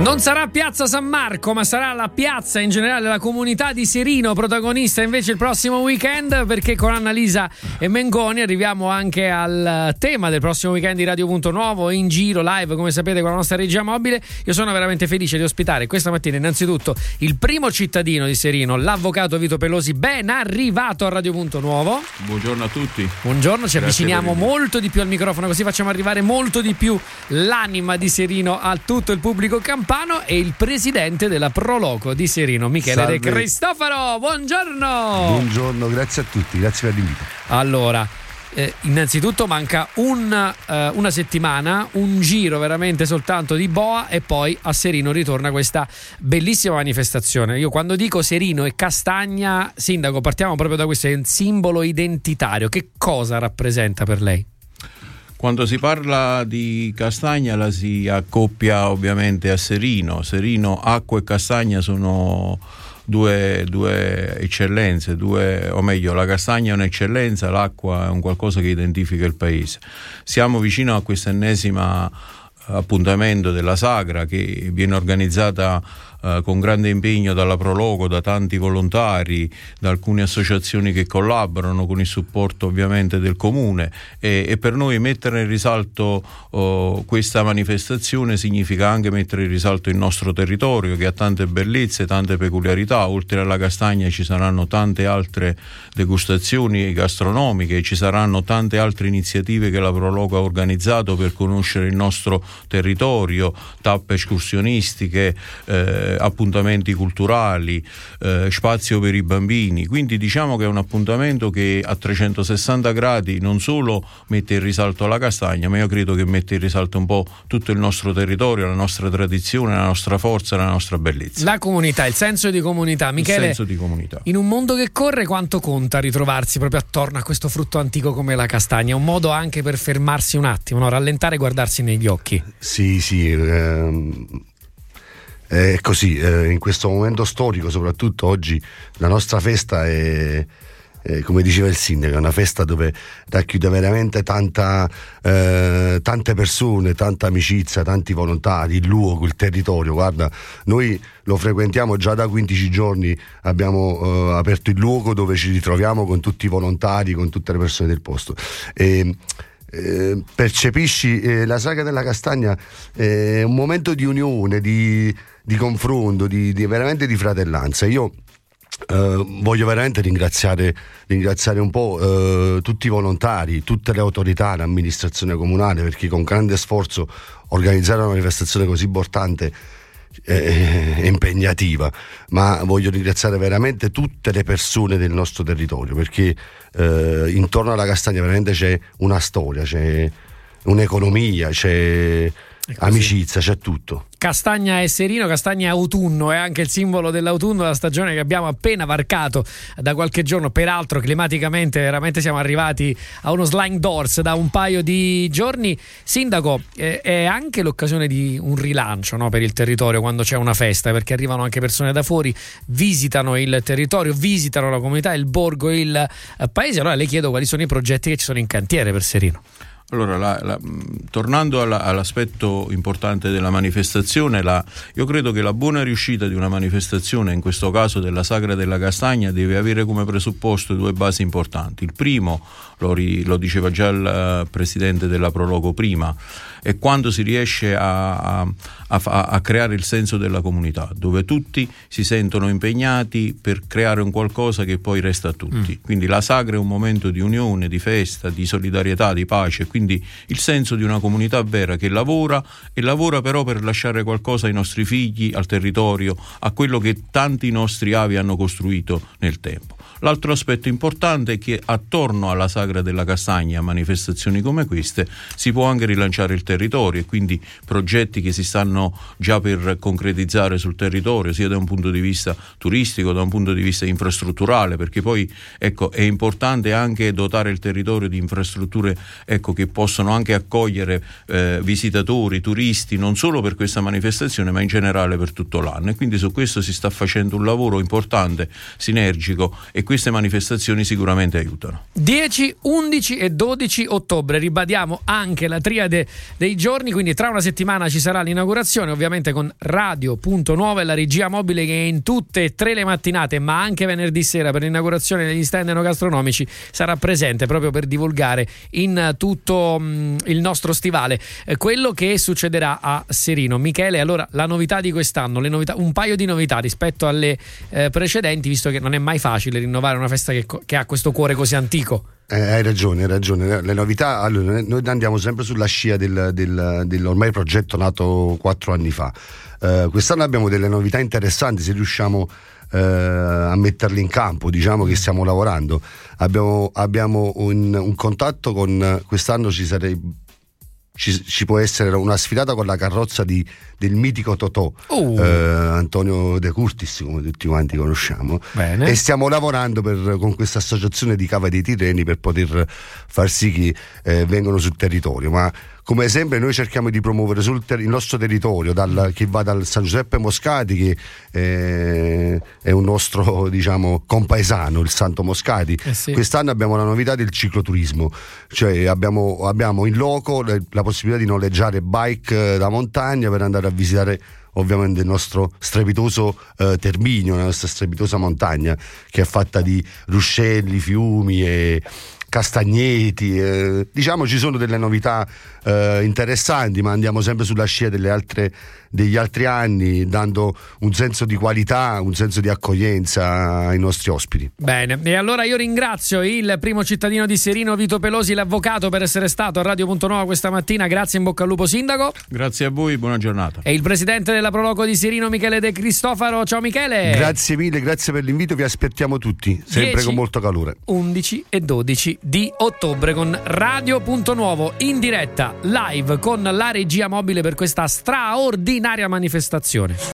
Non sarà Piazza San Marco, ma sarà la piazza in generale, la comunità di Serino protagonista invece il prossimo weekend, perché con Annalisa e Mengoni arriviamo anche al tema del prossimo weekend di Radio Punto Nuovo, in giro live come sapete con la nostra regia mobile. Io sono veramente felice di ospitare questa mattina innanzitutto il primo cittadino di Serino, l'avvocato Vito Pelosi, ben arrivato a Radio Punto Nuovo. Buongiorno a tutti. Buongiorno, ci avviciniamo molto di più al microfono, così facciamo arrivare molto di più l'anima di Serino a tutto il pubblico campano, e il presidente della Proloco di Serino, Michele De Cristofaro. Buongiorno. Buongiorno, grazie a tutti, grazie per l'invito. Allora, innanzitutto manca una settimana, un giro veramente soltanto di boa, e poi a Serino ritorna questa bellissima manifestazione. Io quando dico Serino e Castagna, sindaco, partiamo proprio da questo, è un simbolo identitario. Che cosa rappresenta per lei? Quando si parla di Castagna la si accoppia ovviamente a Serino. Serino, acqua e Castagna sono due eccellenze, o meglio, la castagna è un'eccellenza, l'acqua è un qualcosa che identifica il paese. Siamo vicino a questo ennesimo appuntamento della Sagra, che viene organizzata con grande impegno dalla Proloco, da tanti volontari, da alcune associazioni che collaborano con il supporto ovviamente del comune, e per noi mettere in risalto questa manifestazione significa anche mettere in risalto il nostro territorio, che ha tante bellezze, tante peculiarità. Oltre alla castagna ci saranno tante altre degustazioni gastronomiche, ci saranno tante altre iniziative che la Proloco ha organizzato per conoscere il nostro territorio, tappe escursionistiche, appuntamenti culturali, spazio per i bambini. Quindi diciamo che è un appuntamento che a 360 gradi non solo mette in risalto la castagna, ma io credo che mette in risalto un po' tutto il nostro territorio, la nostra tradizione, la nostra forza, la nostra bellezza. La comunità, il senso di comunità. Michele, il senso di comunità. In un mondo che corre, quanto conta ritrovarsi proprio attorno a questo frutto antico come la castagna? È un modo anche per fermarsi un attimo, no? Rallentare e guardarsi negli occhi. Sì, è così, in questo momento storico, soprattutto oggi, la nostra festa è come diceva il sindaco, è una festa dove racchiude veramente tante persone, tanta amicizia, tanti volontari, il luogo, il territorio. Guarda, noi lo frequentiamo già da 15 giorni, abbiamo aperto il luogo dove ci ritroviamo con tutti i volontari, con tutte le persone del posto. Percepisci la Sagra della Castagna è un momento di unione, di confronto, di veramente di fratellanza. Io voglio veramente ringraziare un po' tutti i volontari, tutte le autorità, l'amministrazione comunale, perché con grande sforzo organizzare una manifestazione così importante è impegnativa, ma voglio ringraziare veramente tutte le persone del nostro territorio, perché intorno alla castagna veramente c'è una storia, c'è un'economia, c'è amicizia, c'è tutto. Castagna e Serino, castagna e autunno, è anche il simbolo dell'autunno, la stagione che abbiamo appena varcato da qualche giorno. Peraltro climaticamente veramente siamo arrivati a uno sliding doors da un paio di giorni. Sindaco, è anche l'occasione di un rilancio, no, per il territorio quando c'è una festa, perché arrivano anche persone da fuori, visitano il territorio, visitano la comunità, il borgo, il paese. Allora le chiedo quali sono i progetti che ci sono in cantiere per Serino. Allora, tornando all'aspetto importante della manifestazione, io credo che la buona riuscita di una manifestazione, in questo caso della Sagra della Castagna, deve avere come presupposto due basi importanti. Il primo, lo diceva già il presidente della Proloco prima, è quando si riesce a creare il senso della comunità, dove tutti si sentono impegnati per creare un qualcosa che poi resta a tutti. Quindi la Sagra è un momento di unione, di festa, di solidarietà, di pace, quindi il senso di una comunità vera che lavora però per lasciare qualcosa ai nostri figli, al territorio, a quello che tanti nostri avi hanno costruito nel tempo. L'altro aspetto importante è che attorno alla Sagra della Castagna, a manifestazioni come queste, si può anche rilanciare il territorio, e quindi progetti che si stanno già per concretizzare sul territorio, sia da un punto di vista turistico, da un punto di vista infrastrutturale, perché poi è importante anche dotare il territorio di infrastrutture che possono anche accogliere visitatori, turisti, non solo per questa manifestazione ma in generale per tutto l'anno, e quindi su questo si sta facendo un lavoro importante, sinergico, e queste manifestazioni sicuramente aiutano. 10, 11 e 12 ottobre, ribadiamo anche la triade dei giorni, quindi tra una settimana ci sarà l'inaugurazione, ovviamente con Radio.Nuova e la regia mobile che in tutte e 3 le mattinate, ma anche venerdì sera per l'inaugurazione degli stand enogastronomici sarà presente proprio per divulgare in tutto il nostro stivale quello che succederà a Serino. Michele, allora la novità di quest'anno, le novità, un paio di novità rispetto alle precedenti, visto che non è mai facile rinnovare una festa che ha questo cuore così antico. Hai ragione. Le novità, allora, noi andiamo sempre sulla scia dell'ormai progetto nato 4 anni fa. Quest'anno abbiamo delle novità interessanti, se riusciamo a metterli in campo, diciamo che stiamo lavorando. Abbiamo un contatto con, quest'anno ci può essere una sfilata con la carrozza del mitico Totò, Antonio De Curtis, come tutti quanti conosciamo. Bene. E stiamo lavorando con questa associazione di Cava dei Tirreni per poter far sì che vengano sul territorio, ma come sempre noi cerchiamo di promuovere il nostro territorio, che va dal San Giuseppe Moscati, che è un nostro, diciamo, compaesano, il Santo Moscati. Sì. Quest'anno abbiamo la novità del cicloturismo, cioè abbiamo in loco la possibilità di noleggiare bike da montagna per andare a visitare ovviamente il nostro strepitoso Terminio, la nostra strepitosa montagna che è fatta di ruscelli, fiumi e castagneti, diciamo ci sono delle novità interessanti, ma andiamo sempre sulla scia degli altri anni, dando un senso di qualità, un senso di accoglienza ai nostri ospiti. Bene, e allora io ringrazio il primo cittadino di Serino, Vito Pelosi, l'avvocato, per essere stato a Radio.Nuova questa mattina. Grazie, in bocca al lupo, sindaco. Grazie a voi, buona giornata. E il presidente della Proloco di Serino, Michele De Cristofaro. Ciao Michele. Grazie mille, grazie per l'invito, vi aspettiamo tutti, sempre 10, con molto calore. 11 e 12 di ottobre con Radio.Nuovo in diretta live con la regia mobile per questa straordinaria manifestazione.